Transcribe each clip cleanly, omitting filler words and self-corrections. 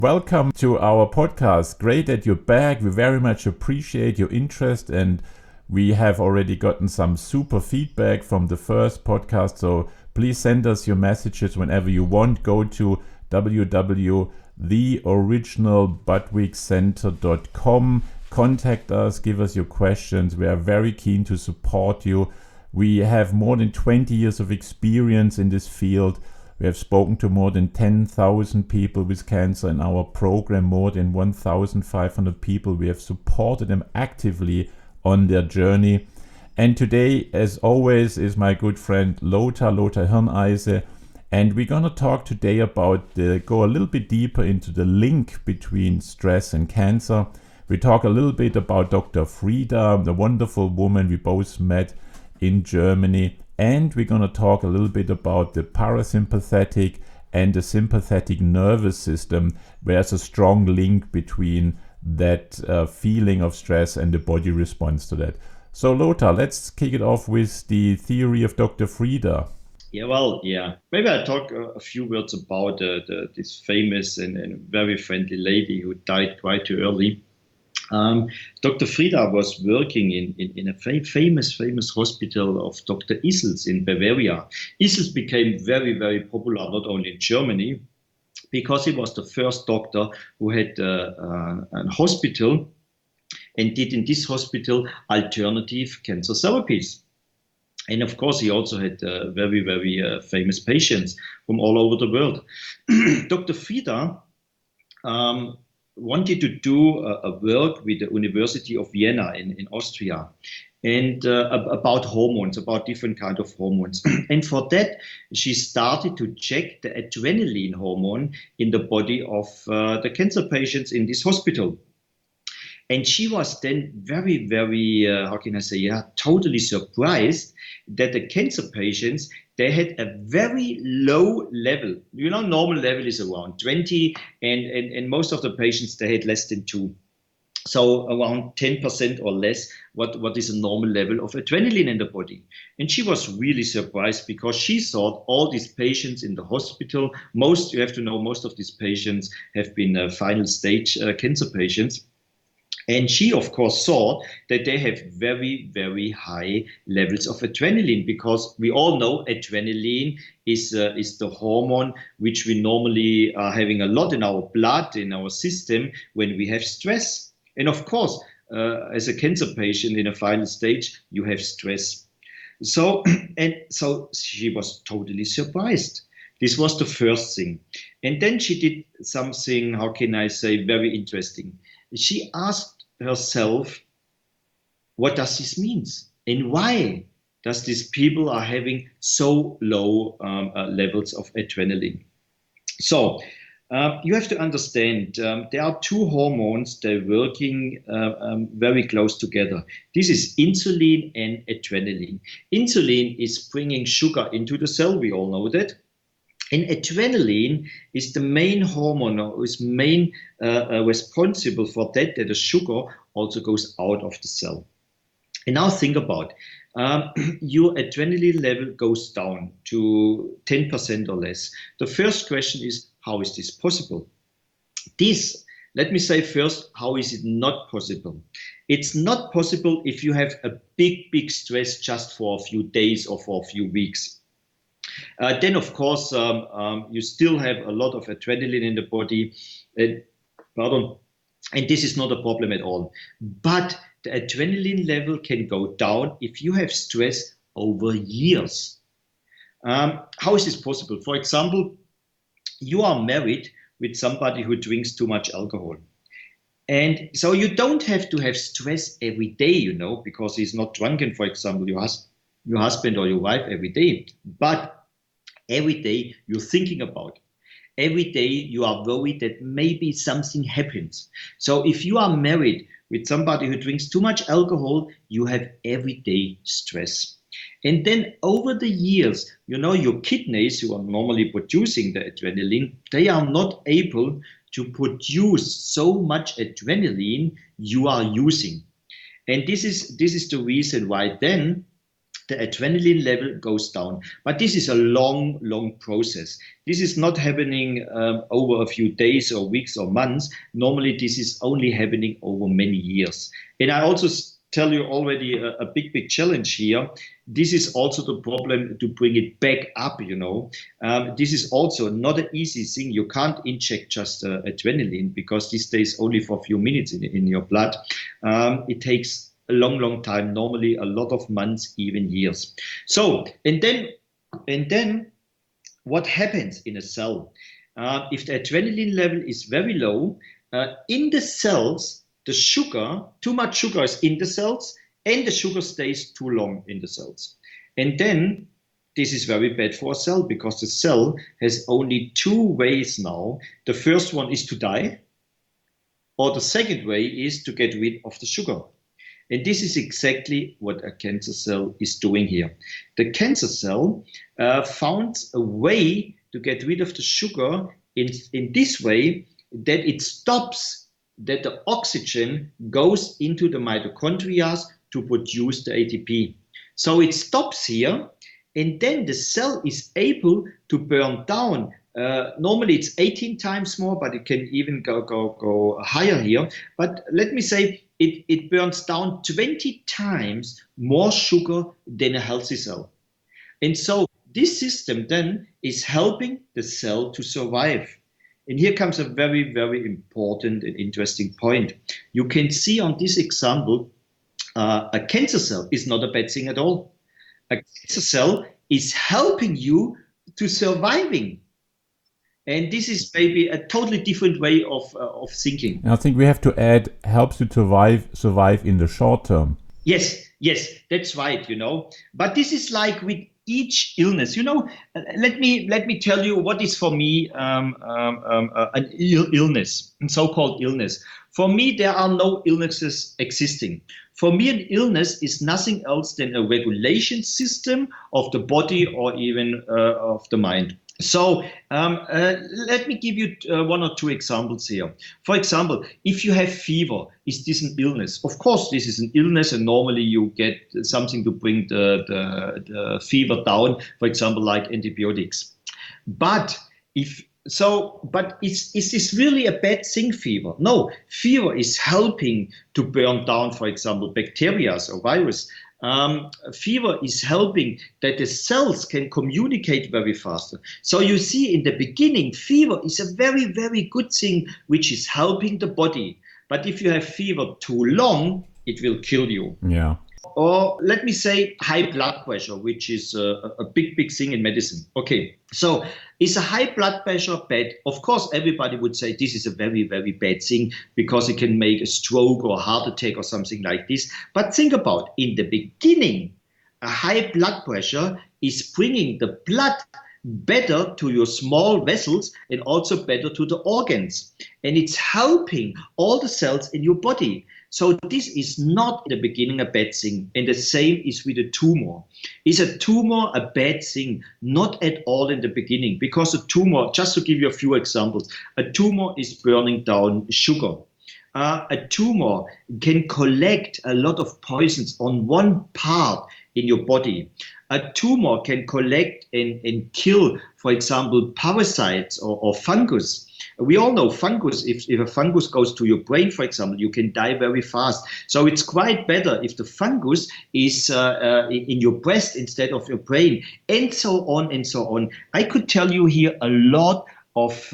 Welcome to our podcast. Great that you're back. We very much appreciate your interest, and we have already gotten some super feedback from the first podcast. So please send us your messages whenever you want. Go to www.theoriginalbuttweekcenter.com. Contact us, give us your questions. We are very keen to support you. We have more than 20 years of experience in this field. We have spoken to more than 10,000 people with cancer in our program, more than 1,500 people. We have supported them actively on their journey. And today, as always, is my good friend Lothar Hirneise. And we're going to talk today about go a little bit deeper into the link between stress and cancer. We talk a little bit about Dr. Frida, the wonderful woman we both met in Germany. And we're going to talk a little bit about the parasympathetic and the sympathetic nervous system. There's a strong link between that feeling of stress and the body response to that. So Lothar, let's kick it off with the theory of Dr. Frida. Maybe I'll talk a few words about this famous and very friendly lady who died quite too early. Dr. Frida was working in a famous hospital of Dr. Issels in Bavaria. Issels became very, very popular, not only in Germany, because he was the first doctor who had a hospital and did in this hospital alternative cancer therapies. And of course, he also had very, very famous patients from all over the world. Dr. Frida wanted to do a work with the University of Vienna in Austria, and about hormones, about different kinds of hormones. And for that, she started to check the adrenaline hormone in the body of the cancer patients in this hospital. And she was then very, very, totally surprised that the cancer patients, they had a very low level. Normal level is around 20, and most of the patients, they had less than 2. So around 10% or less, what is a normal level of adrenaline in the body. And she was really surprised because she thought all these patients in the hospital, you have to know, most of these patients have been final stage cancer patients. And she, of course, saw that they have very, very high levels of adrenaline, because we all know adrenaline is the hormone which we normally are having a lot in our blood, in our system, when we have stress. And of course, as a cancer patient in a final stage, you have stress. So she was totally surprised. This was the first thing. And then she did something, very interesting. She asked herself, what does this mean? And why does these people are having so low levels of adrenaline? So you have to understand, there are two hormones that are working very close together. This is insulin and adrenaline. Insulin is bringing sugar into the cell, we all know that. And adrenaline is the main hormone, or is main responsible for that the sugar also goes out of the cell. And now think about your adrenaline level goes down to 10% or less. The first question is, how is this possible? Let me say first, how is it not possible? It's not possible if you have a big stress just for a few days or for a few weeks. Then, of course, you still have a lot of adrenaline in the body. And this is not a problem at all. But the adrenaline level can go down if you have stress over years. How is this possible? For example, you are married with somebody who drinks too much alcohol. And so you don't have to have stress every day, because he's not drunken, for example, your husband or your wife every day. But every day you're thinking about it. Every day you are worried that maybe something happens. So if you are married with somebody who drinks too much alcohol, you have everyday stress. And then over the years, your kidneys, who are normally producing the adrenaline, they are not able to produce so much adrenaline you are using. And this is the reason why then the adrenaline level goes down. But this is a long process. This is not happening over a few days or weeks or months. Normally, this is only happening over many years. And I also tell you already a big challenge here. This is also the problem to bring it back up, This is also not an easy thing. You can't inject just adrenaline because this stays only for a few minutes in your blood. It takes a long time, normally a lot of months, even years. So, and then what happens in a cell? If the adrenaline level is very low, in the cells, the sugar, too much sugar is in the cells, and the sugar stays too long in the cells. And then this is very bad for a cell because the cell has only two ways now. The first one is to die, or the second way is to get rid of the sugar. And this is exactly what a cancer cell is doing here. The cancer cell found a way to get rid of the sugar in this way that it stops that the oxygen goes into the mitochondria to produce the ATP. So it stops here, and then the cell is able to burn down. Normally it's 18 times more, but it can even go higher here. But let me say it burns down 20 times more sugar than a healthy cell. And so this system then is helping the cell to survive. And here comes a very important and interesting point. You can see on this example, a cancer cell is not a bad thing at all. A cancer cell is helping you to surviving. And this is maybe a totally different way of thinking. And I think we have to add, helps you to survive in the short term. Yes, that's right, But this is like with each illness, let me tell you what is for me an illness, a so-called illness. For me, there are no illnesses existing. For me, an illness is nothing else than a regulation system of the body or even of the mind. So let me give you one or two examples here. For example, if you have fever, is this an illness? Of course, this is an illness, and normally you get something to bring the fever down, for example, like antibiotics. But is this really a bad thing, fever? No, fever is helping to burn down, for example, bacteria or virus. Fever is helping that the cells can communicate very faster. So you see, in the beginning, fever is a very good thing which is helping the body. But if you have fever too long, it will kill you. Yeah. Or let me say high blood pressure, which is a big thing in medicine. Okay, so is a high blood pressure bad? Of course, everybody would say this is a very bad thing because it can make a stroke or a heart attack or something like this. But think about, in the beginning, a high blood pressure is bringing the blood better to your small vessels and also better to the organs. And it's helping all the cells in your body. So this is not in the beginning a bad thing. And the same is with a tumor. Is a tumor a bad thing? Not at all in the beginning, because a tumor, just to give you a few examples, a tumor is burning down sugar. A tumor can collect a lot of poisons on one part in your body. A tumor can collect and kill, for example, parasites or fungus. We all know fungus, if a fungus goes to your brain, for example, you can die very fast. So it's quite better if the fungus is in your breast instead of your brain, and so on and so on. I could tell you here a lot of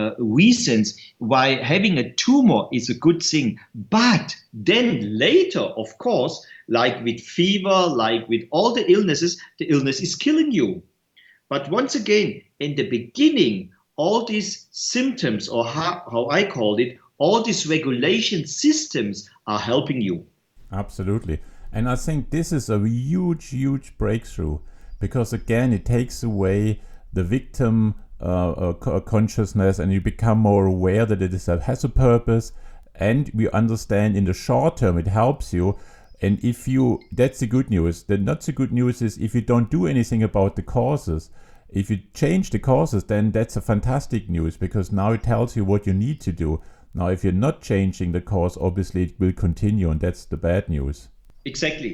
reasons why having a tumor is a good thing. But then later, of course, like with fever, like with all the illnesses, the illness is killing you. But once again, in the beginning, all these symptoms, or how I called it, all these regulation systems are helping you. Absolutely. And I think this is a huge breakthrough, because again, it takes away the victim consciousness, and you become more aware that it has a purpose, and we understand in the short term it helps you. And that's the good news. The not so good news is if you don't do anything about the causes. If you change the causes, then that's a fantastic news, because now it tells you what you need to do. Now, if you're not changing the cause, obviously it will continue, and that's the bad news. Exactly.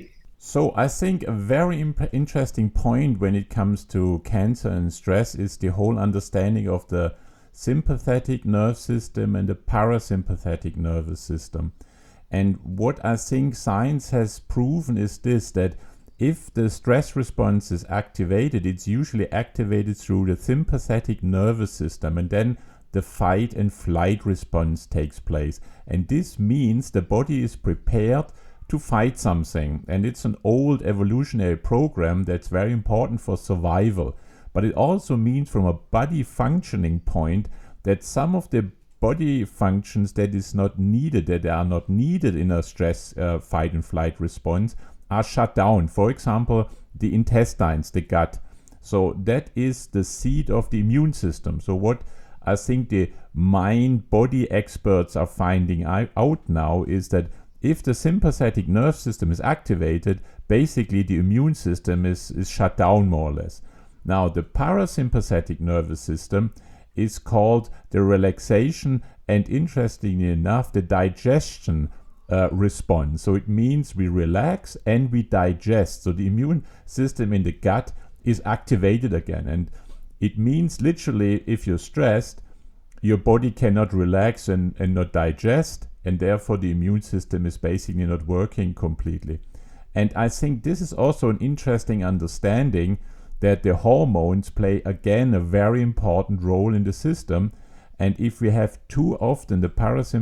So I think a very interesting point when it comes to cancer and stress is the whole understanding of the sympathetic nerve system and the parasympathetic nervous system. And what I think science has proven is this, that if the stress response is activated, it's usually activated through the sympathetic nervous system, and then the fight and flight response takes place. And this means the body is prepared to fight something. And it's an old evolutionary program that's very important for survival. But it also means, from a body functioning point, that some of the body functions that is not needed, that are not needed in a stress fight and flight response, are shut down. For example, the intestines, the gut. So that is the seat of the immune system. So what I think the mind-body experts are finding out now is that if the sympathetic nerve system is activated, basically the immune system is shut down more or less. Now, the parasympathetic nervous system is called the relaxation and, interestingly enough, the digestion response. So it means we relax and we digest. So the immune system in the gut is activated again. And it means literally, if you're stressed, your body cannot relax and not digest, and therefore the immune system is basically not working completely. And I think this is also an interesting understanding that the hormones play again a very important role in the system. And if we have too often the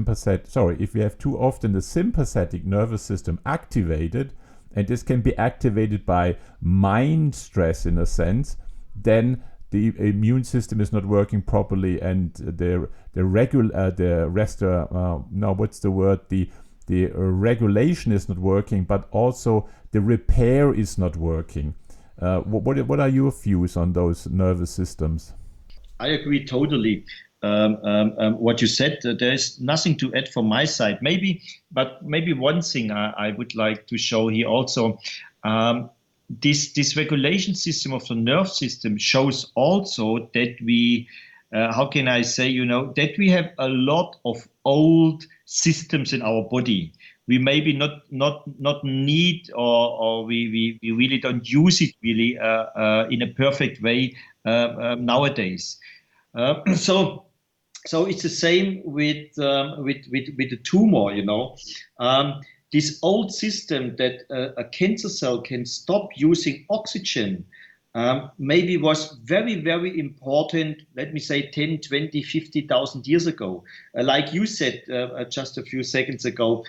sympathetic nervous system activated, and this can be activated by mind stress in a sense, then the immune system is not working properly, and the regulation is not working, but also the repair is not working. What are your views on those nervous systems? I agree totally. What you said, there's nothing to add from my side. Maybe one thing I would like to show here also. This regulation system of the nerve system shows also that we, that we have a lot of old systems in our body. We maybe not need, or we really don't use it really in a perfect way nowadays. So it's the same with the tumor, this old system that a cancer cell can stop using oxygen maybe was very, very important, let me say 10, 20, 50,000 years ago. Like you said just a few seconds ago,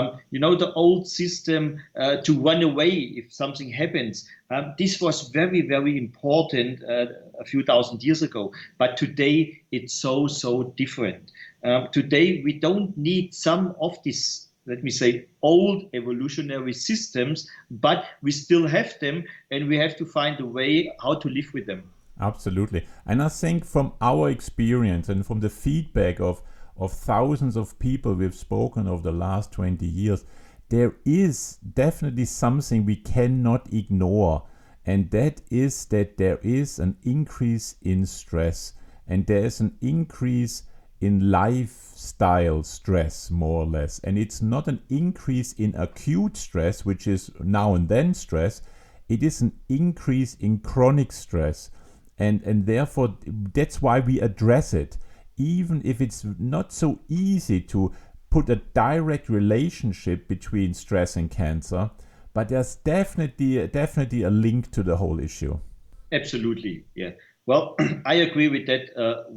the old system to run away if something happens. This was very, very important a few thousand years ago. But today it's so different. Today we don't need some of these, let me say, old evolutionary systems, but we still have them, and we have to find a way how to live with them. Absolutely. And I think from our experience and from the feedback of thousands of people we've spoken over the last 20 years, there is definitely something we cannot ignore. And that is that there is an increase in stress, and there is an increase in lifestyle stress, more or less. And it's not an increase in acute stress, which is now and then stress. It is an increase in chronic stress. And therefore, that's why we address it. Even if it's not so easy to put a direct relationship between stress and cancer, but there's definitely a link to the whole issue. Absolutely, yeah. Well, I agree with that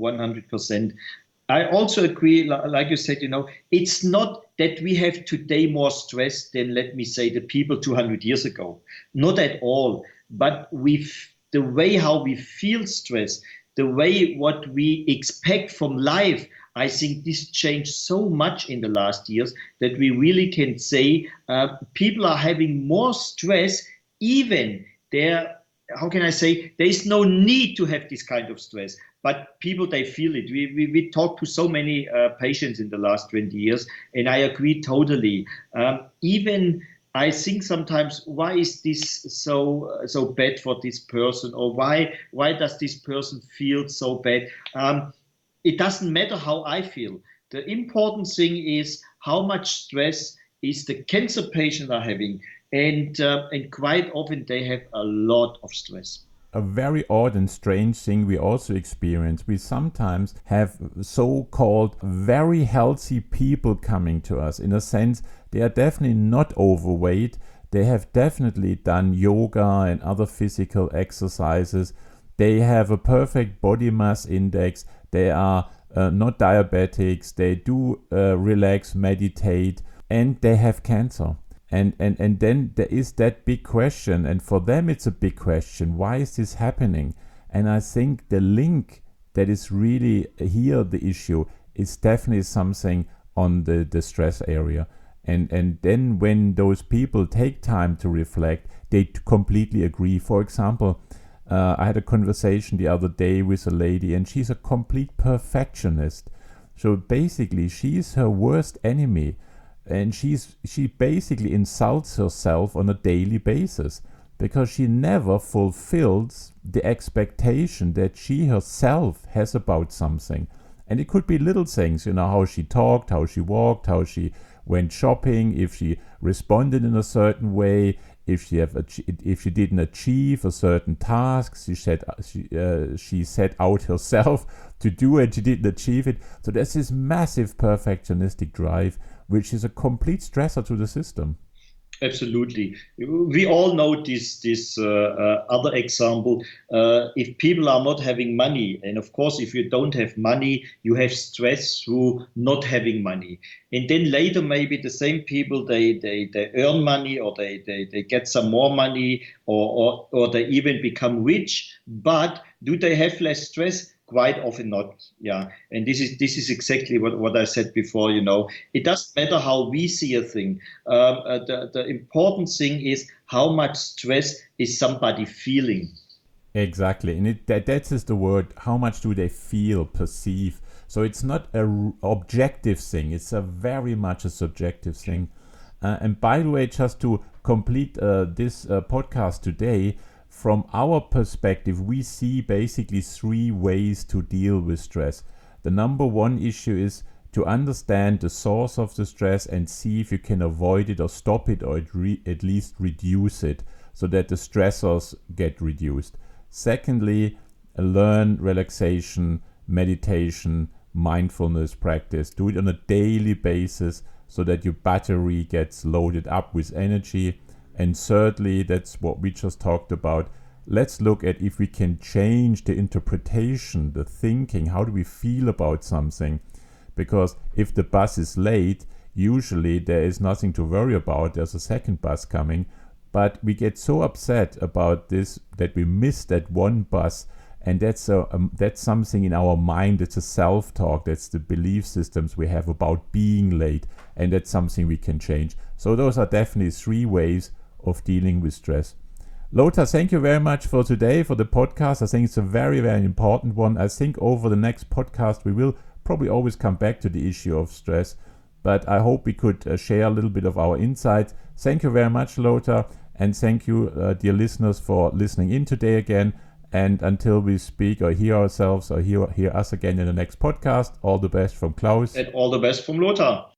100%. I also agree, like you said, it's not that we have today more stress than, let me say, the people 200 years ago. Not at all. But the way how we feel stress, the way what we expect from life, I think this changed so much in the last years that we really can say people are having more stress, even there. How can I say? There is no need to have this kind of stress, but people, they feel it. We talked to so many patients in the last 20 years, and I agree totally. Even I think sometimes, why is this so bad for this person, or why does this person feel so bad? It doesn't matter how I feel. The important thing is how much stress is the cancer patients are having, and quite often they have a lot of stress. A very odd and strange thing we also experience. We sometimes have so-called very healthy people coming to us. In a sense, they are definitely not overweight. They have definitely done yoga and other physical exercises. They have a perfect body mass index. They are not diabetics. They do relax, meditate, and they have cancer. And then there is that big question, and for them it's a big question. Why is this happening? And I think the link that is really here the issue is definitely something on the stress area. And then when those people take time to reflect, they completely agree. For example, I had a conversation the other day with a lady, and she's a complete perfectionist. So basically, she's her worst enemy. And she basically insults herself on a daily basis because she never fulfills the expectation that she herself has about something. And it could be little things, how she talked, how she walked, how she went shopping, if she responded in a certain way, if she didn't achieve a certain task, she set out herself to do it, she didn't achieve it. So there's this massive perfectionistic drive, which is a complete stressor to the system. Absolutely. We all know this other example. If people are not having money, and of course, if you don't have money, you have stress through not having money. And then later, maybe the same people, they earn money, or they get some more money, or they even become rich. But do they have less stress? Quite often not, yeah. And this is exactly what I said before. It doesn't matter how we see a thing. The important thing is how much stress is somebody feeling. Exactly, and that is the word. How much do they feel, perceive? So it's not an objective thing. It's a very much a subjective thing. And by the way, just to complete this podcast today. From our perspective, we see basically 3 ways to deal with stress. The number one issue is to understand the source of the stress and see if you can avoid it or stop it, or at least reduce it so that the stressors get reduced. Secondly, learn relaxation, meditation, mindfulness practice. Do it on a daily basis so that your battery gets loaded up with energy. And thirdly, that's what we just talked about. Let's look at if we can change the interpretation, the thinking. How do we feel about something? Because if the bus is late, usually there is nothing to worry about. There's a second bus coming. But we get so upset about this that we miss that one bus. And that's something in our mind. It's a self-talk. That's the belief systems we have about being late. And that's something we can change. So those are definitely 3 ways of dealing with stress. Lothar, thank you very much for today, for the podcast. I think it's a very, very important one. I think over the next podcast, we will probably always come back to the issue of stress, but I hope we could share a little bit of our insights. Thank you very much, Lothar, and thank you, dear listeners, for listening in today again. And until we speak or hear ourselves or hear us again in the next podcast, all the best from Klaus. And all the best from Lothar.